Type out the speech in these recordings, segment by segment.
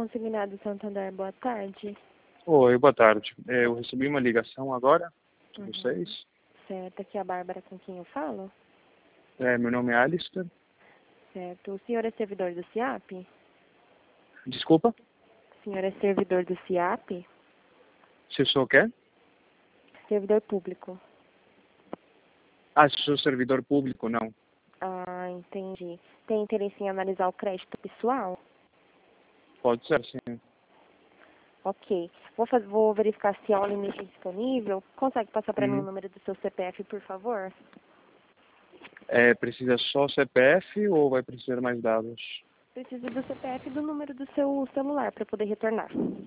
Consignado Santander, boa tarde. Oi, boa tarde. Eu recebi uma ligação agora de vocês. Certo, aqui é a Bárbara com quem eu falo. Meu nome é Alistair. Certo, o senhor é servidor do CIAP? Desculpa, O senhor é servidor do CIAP? se eu sou o quê? Servidor público. Ah, se eu sou servidor público, não. Ah, entendi. Tem interesse em analisar o crédito pessoal? Pode ser, sim. Ok. Vou verificar se há um limite disponível. Consegue passar para mim o Uhum. número do seu CPF, por favor? Precisa só CPF ou vai precisar mais dados? Preciso do CPF e do número do seu celular para poder retornar.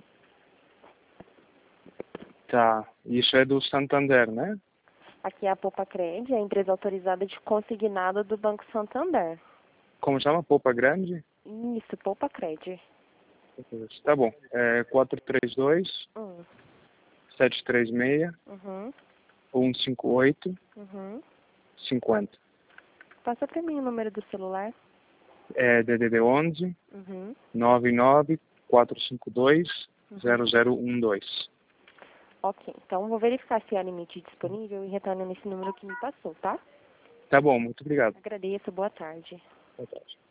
Tá, isso é do Santander, né? Aqui é a Popacred, a empresa autorizada de consignado do Banco Santander. Como chama? Poupa Grande? Isso, Popacred. Tá bom. 432 Hum. 736 Uhum. 158 Uhum. 50. Passa para mim o número do celular. DDD 11 Uhum. 99 452 Uhum. 0012. Ok, então vou verificar se há limite disponível e retorno nesse número que me passou, tá? Tá bom, muito obrigado. Agradeço, boa tarde. Boa tarde.